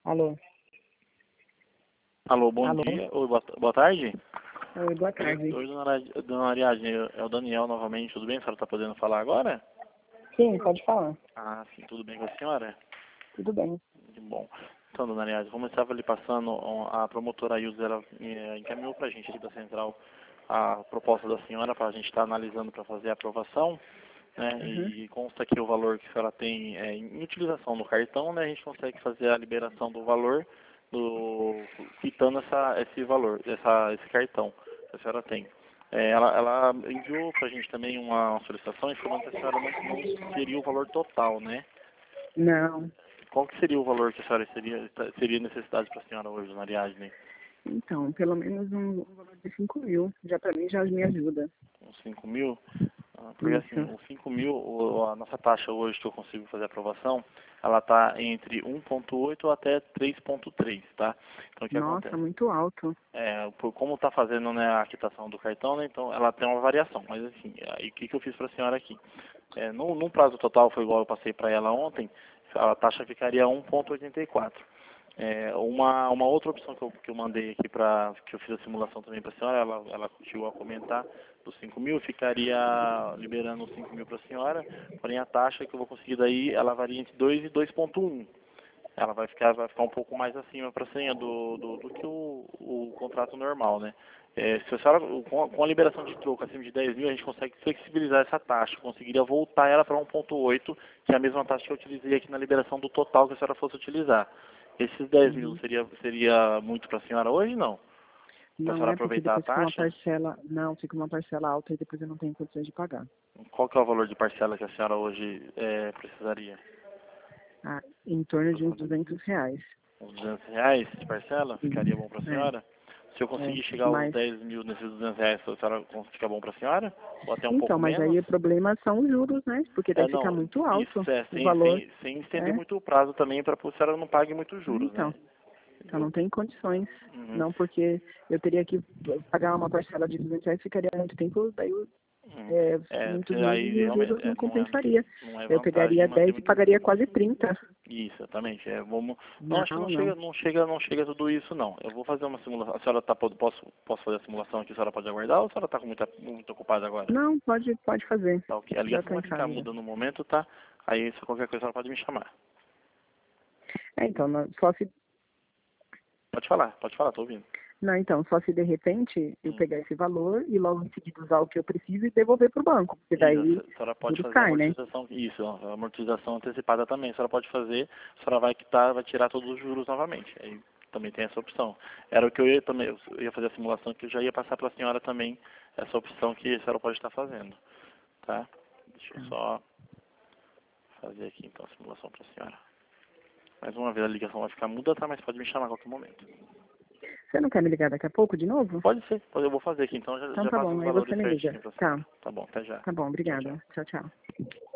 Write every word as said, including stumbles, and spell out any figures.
Alô? Alô, bom Alô? dia. Oi, boa, boa tarde. Oi, boa tarde. Oi, dona, Ari- dona Ariadne, é o Daniel novamente, tudo bem? A senhora está podendo falar agora? Sim, pode falar. Ah, sim, tudo bem com a senhora? Tudo bem. Que bom. Então, dona Ariadne, como eu estava lhe passando, um, a promotora Ilza, ela eh, encaminhou para a gente aqui da Central a proposta da senhora para a gente estar analisando para fazer a aprovação, né? Uhum. E consta que o valor que a senhora tem é, em utilização no cartão, né? A gente consegue fazer a liberação do valor, do, quitando essa, esse valor, essa, esse cartão que a senhora tem. É, ela, ela enviou para a gente também uma solicitação informando que a senhora não, não seria o valor total, né? Não. Qual que seria o valor que a senhora seria, seria necessidade para a senhora hoje, dona Ariadne? Então, pelo menos um, um valor de cinco mil. Já pra mim já me ajuda. Uns cinco mil? Ah, porque assim, Isso. os cinco mil, o- a nossa taxa hoje que eu consigo fazer a aprovação, ela está entre um ponto oito até três ponto três, tá? Então o que Nossa, acontece? muito alto. É, por como está fazendo, né, a quitação do cartão, né, então ela tem uma variação. Mas assim, aí o que, que eu fiz para a senhora aqui? É, no, no prazo total, foi igual eu passei para ela ontem, a taxa ficaria um ponto oitenta e quatro. É, uma, uma outra opção que eu, que eu mandei aqui para que eu fiz a simulação também para a senhora, ela, ela chegou a comentar dos cinco mil, ficaria liberando os cinco mil para a senhora, porém a taxa que eu vou conseguir daí, ela varia entre dois e dois ponto um. Ela vai ficar, vai ficar um pouco mais acima para a senha do, do, do que o, o contrato normal, né? É, se a senhora, com, a, com a liberação de troco acima de dez mil, a gente consegue flexibilizar essa taxa, conseguiria voltar ela para um ponto oito, que é a mesma taxa que eu utilizei aqui na liberação do total que a senhora fosse utilizar. Esses dez mil Uhum. seria, seria muito para a senhora hoje, não? Para a Não senhora é porque aproveitar a depois fica uma taxa? parcela. Não, fica uma parcela alta e depois eu não tenho condições de pagar. Qual que é o valor de parcela que a senhora hoje é, precisaria? Ah, em torno de uns duzentos reais. Uns duzentos reais de parcela? Ficaria bom Isso. para a É, senhora? Se eu é. conseguir chegar aos Mas. dez mil nesses duzentos reais, a senhora fica bom para a senhora? Ou até um Então, pouco mas menos? aí o problema são os juros, né? Porque daí É, fica não, muito alto isso é, o sem, valor. sem, sem estender É. muito o prazo também para que a senhora não pague muitos juros, Então. né? Então Eu, não tem condições. uhum, Não, porque eu teria que pagar uma parcela de duzentos reais, ficaria muito tempo, daí eu, uhum. é, É, muitos porque meses aí e os realmente juros é, não não, é, compensaria. não é Eu vantagem pegaria manter dez e muito. pagaria quase trinta. Isso, exatamente. É, vamos, não, acho que Não, não não. chega, não chega, não chega a tudo isso não. Eu vou fazer uma simulação. A senhora tá, pod- posso, posso fazer a simulação aqui, a senhora pode aguardar ou a senhora está muito, muito ocupada agora? Não, pode, pode fazer. Tá ok. A Já ligação estou vai em ficar casa já. muda no momento, tá? Aí se qualquer coisa a senhora pode me chamar. É, então, não- só se. Pode falar, pode falar, tô ouvindo. Não, então, só se de repente eu Hum. pegar esse valor e logo em seguida usar o que eu preciso e devolver para o banco. Porque Isso, daí a senhora os pode juros fazer a caem, né? amortização, isso, a amortização antecipada também, a senhora pode fazer, a senhora vai quitar, vai tirar todos os juros novamente. Aí também tem essa opção. Era o que eu ia também, eu ia fazer a simulação que eu já ia passar para a senhora também, essa opção que a senhora pode estar fazendo, tá? Deixa eu Tá. só fazer aqui então a simulação para a senhora. Mais uma vez a ligação vai ficar muda, tá? Mas pode me chamar a qualquer momento. Você não quer me ligar daqui a pouco de novo? Pode ser, pode- eu vou fazer aqui então, já, Então já tá passo bom, os aí você valores me liga. certinho para a Tá, senhora. Tá bom, até já. tá bom, Tchau, tchau. obrigada. Tchau, tchau.